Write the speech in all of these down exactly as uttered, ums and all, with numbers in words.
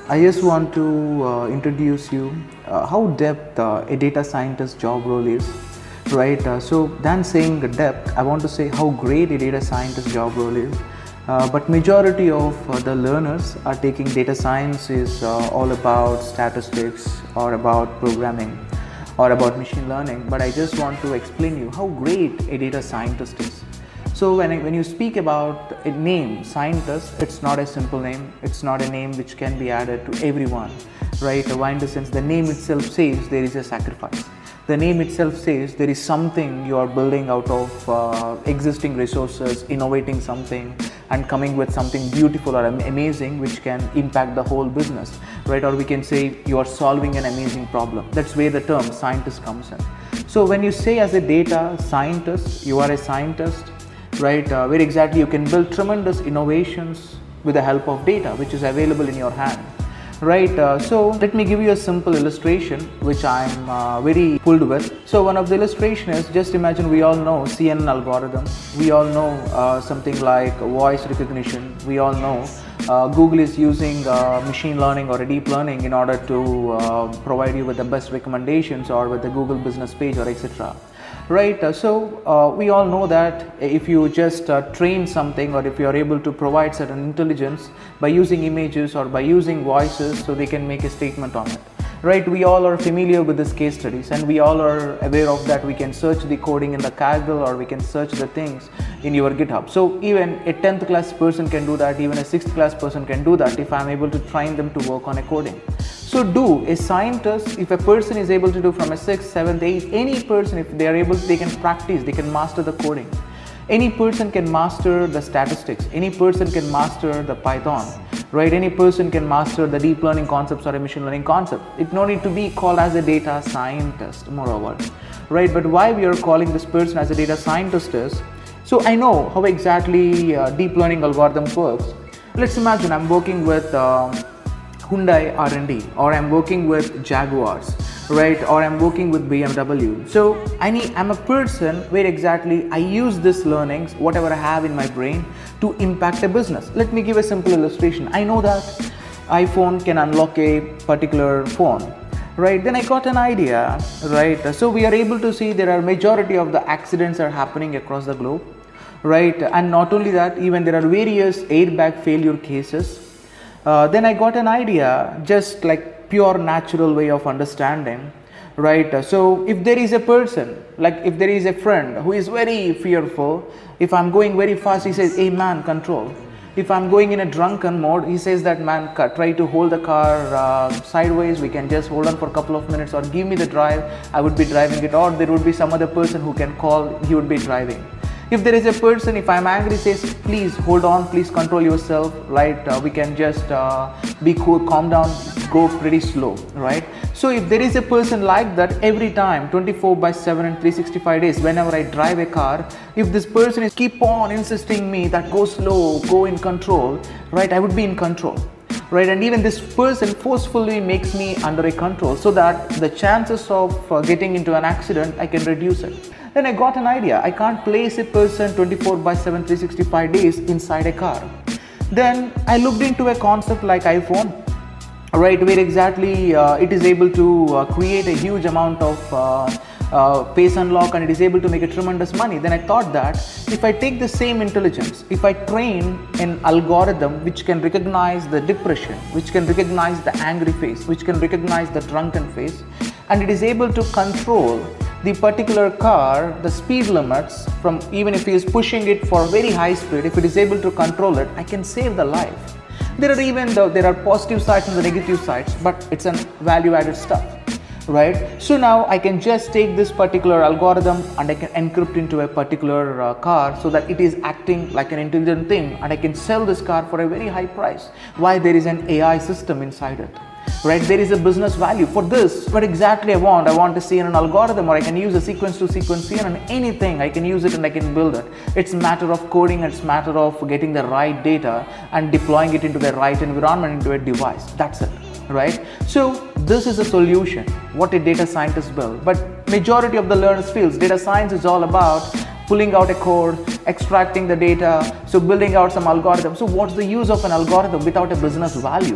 I just want to uh, introduce you uh, how depth uh, a data scientist job role is, right? Uh, so than saying the depth, I want to say how great a data scientist job role is. Uh, but majority of uh, the learners are taking data science is uh, all about statistics or about programming or about machine learning. But I just want to explain you how great a data scientist is. So when, I, when you speak about a name, scientist, it's not a simple name. It's not a name which can be added to everyone, right? Why in the sense the name itself says there is a sacrifice. The name itself says there is something you are building out of uh, existing resources, innovating something and coming with something beautiful or amazing which can impact the whole business, right? Or we can say you are solving an amazing problem. That's where the term scientist comes in. So when you say as a data scientist, you are a scientist, right, uh, where exactly you can build tremendous innovations with the help of data which is available in your hand, right? Uh, so let me give you a simple illustration which I'm uh, very pulled with. So one of the illustration is, just imagine we all know C N N algorithm, we all know uh, something like voice recognition, we all know uh, Google is using uh, machine learning or a deep learning in order to uh, provide you with the best recommendations or with the Google business page or et cetera. Right, uh, so uh, we all know that if you just uh, train something or if you are able to provide certain intelligence by using images or by using voices, so they can make a statement on it. Right, we all are familiar with this case studies and we all are aware of that. We can search the coding in the Kaggle or we can search the things in your GitHub. So even a tenth class person can do that, even a sixth class person can do that if I'm able to train them to work on a coding. So do a scientist, if a person is able to do from a sixth, seventh, eighth, any person, if they are able, they can practice, they can master the coding. Any person can master the statistics, any person can master the Python, right? Any person can master the deep learning concepts or a machine learning concept. It no need to be called as a data scientist, moreover, right? But why we are calling this person as a data scientist is, so I know how exactly uh, deep learning algorithm works. Let's imagine I'm working with um, Hyundai R and D, or I'm working with Jaguars, right? Or I'm working with B M W. So I need, I'm a person where exactly I use this learnings, whatever I have in my brain, to impact a business. Let me give a simple illustration. I know that iPhone can unlock a particular phone, right? Then I got an idea, right? So we are able to see there are majority of the accidents are happening across the globe, right? And not only that, even there are various airbag failure cases. Uh, then I got an idea, just like pure natural way of understanding, right? Uh, so if there is a person, like if there is a friend who is very fearful, if I'm going very fast, he says, hey man, control. If I'm going in a drunken mode, he says that man, try to hold the car uh, sideways, we can just hold on for a couple of minutes, or give me the drive, I would be driving it, or there would be some other person who can call, he would be driving. If there is a person, if I'm angry, says, please hold on, please control yourself, right? Uh, we can just uh, be cool, calm down, go pretty slow, right? So if there is a person like that every time, twenty-four by seven and three hundred sixty-five days, whenever I drive a car, if this person is keep on insisting me that go slow, go in control, right? I would be in control. Right, and even this person forcefully makes me under a control so that the chances of uh, getting into an accident, I can reduce it. Then I got an idea. I can't place a person twenty-four by seven, three hundred sixty-five days inside a car. Then I looked into a concept like iPhone, right, where exactly uh, it is able to uh, create a huge amount of uh, uh, face unlock, and it is able to make a tremendous money. Then I thought that if I take the same intelligence, if I train an algorithm which can recognize the depression, which can recognize the angry face, which can recognize the drunken face, and it is able to control the particular car, the speed limits, from even if he is pushing it for very high speed, if it is able to control it, I can save the life. There are even though there are positive sides and the negative sides, but it's an value added stuff, right? So now I can just take this particular algorithm and I can encrypt into a particular uh, car so that it is acting like an intelligent thing, and I can sell this car for a very high price. Why? There is an A I system inside it. Right, there is a business value for this. What exactly I want, I want to see in an algorithm, or I can use a sequence to sequence C N N, anything, I can use it and I can build it. It's a matter of coding, it's a matter of getting the right data and deploying it into the right environment, into a device. That's it, right? So this is a solution, what a data scientist build. But majority of the learners feels data science is all about pulling out a code, extracting the data, so building out some algorithm. So what's the use of an algorithm without a business value?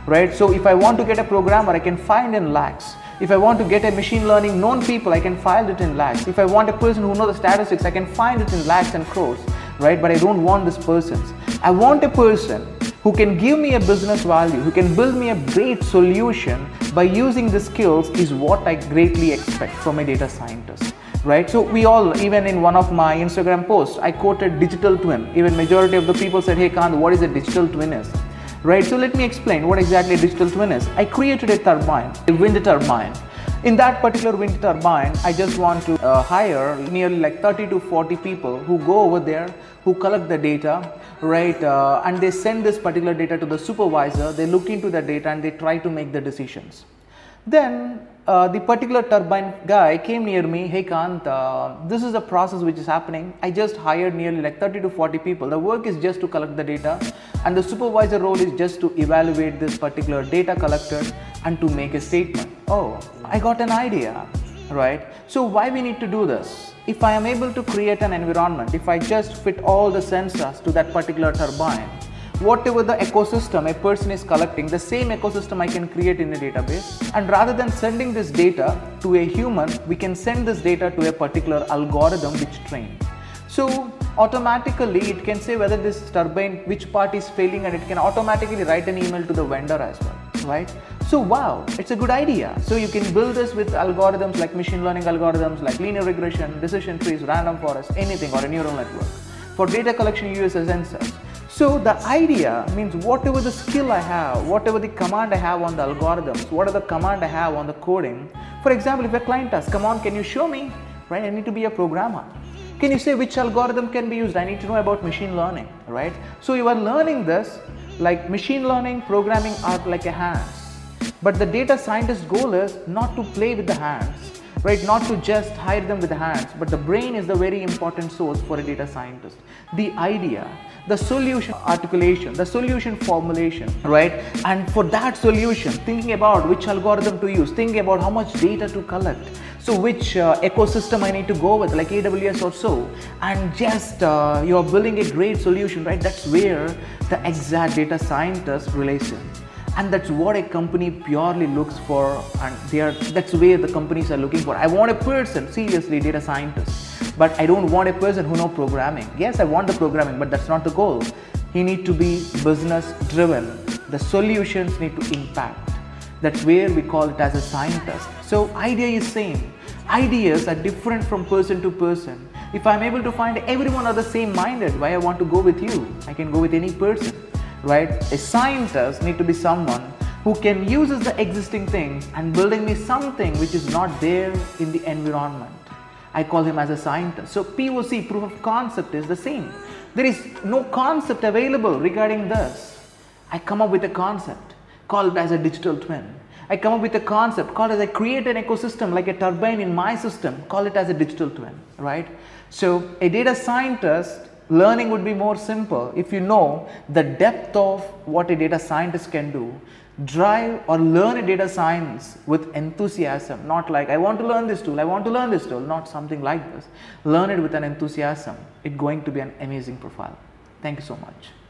right? So if I want to get a programmer, I can find in lakhs. If I want to get a machine learning known people, I can find it in lakhs. If I want a person who knows the statistics, I can find it in lakhs and crores, right? But I don't want this person. I want a person who can give me a business value, who can build me a great solution by using the skills is what I greatly expect from a data scientist, right? So we all, even in one of my Instagram posts, I quoted digital twin. Even majority of the people said, hey Kant, what is a digital twin is? Right, so let me explain what exactly a digital twin is. I created a turbine, a wind turbine. In that particular wind turbine, I just want to uh, hire nearly like thirty to forty people who go over there, who collect the data, right, uh, and they send this particular data to the supervisor. They look into the data and they try to make the decisions. Then uh, the particular turbine guy came near me, hey Kant, uh, this is a process which is happening. I just hired nearly like thirty to forty people. The work is just to collect the data, and the supervisor role is just to evaluate this particular data collected and to make a statement. Oh, I got an idea, right? So why we need to do this? If I am able to create an environment, if I just fit all the sensors to that particular turbine, whatever the ecosystem a person is collecting, the same ecosystem I can create in a database. And rather than sending this data to a human, we can send this data to a particular algorithm which trained. So automatically it can say whether this turbine, which part is failing, and it can automatically write an email to the vendor as well, right? So wow, it's a good idea. So you can build this with algorithms like machine learning algorithms like linear regression, decision trees, random forest, anything, or a neural network. For data collection you use a sensors. So the idea means whatever the skill I have, whatever the command I have on the algorithms, whatever the command I have on the coding. For example, if a client asks, come on, can you show me, right? I need to be a programmer. Can you say which algorithm can be used? I need to know about machine learning, right? So you are learning this, like machine learning, programming are like a hands. But the data scientist's goal is not to play with the hands, right? Not to just hide them with the hands, but the brain is the very important source for a data scientist. The idea, the solution articulation, the solution formulation, right? And for that solution, thinking about which algorithm to use, thinking about how much data to collect, so which uh, ecosystem I need to go with, like A W S or so, and just uh, you're building a great solution, right? That's where the exact data scientist relates in. And that's what a company purely looks for, and they are, that's where the companies are looking for. I want a person, seriously, data scientist, but I don't want a person who knows programming. Yes, I want the programming, but that's not the goal. He needs to be business driven. The solutions need to impact. That's where we call it as a scientist. So idea is same. Ideas are different from person to person. If I'm able to find everyone are the same minded, why I want to go with you? I can go with any person. Right? A scientist need to be someone who can use the existing things and building me something which is not there in the environment. I call him as a scientist. So P O C, proof of concept, is the same. There is no concept available regarding this. I come up with a concept, call it as a digital twin. I come up with a concept, call it as I create an ecosystem like a turbine in my system, call it as a digital twin, right? So a data scientist learning would be more simple if you know the depth of what a data scientist can do. Drive or learn a data science with enthusiasm, not like I want to learn this tool, I want to learn this tool, not something like this. Learn it with an enthusiasm. It's going to be an amazing profile. Thank you so much.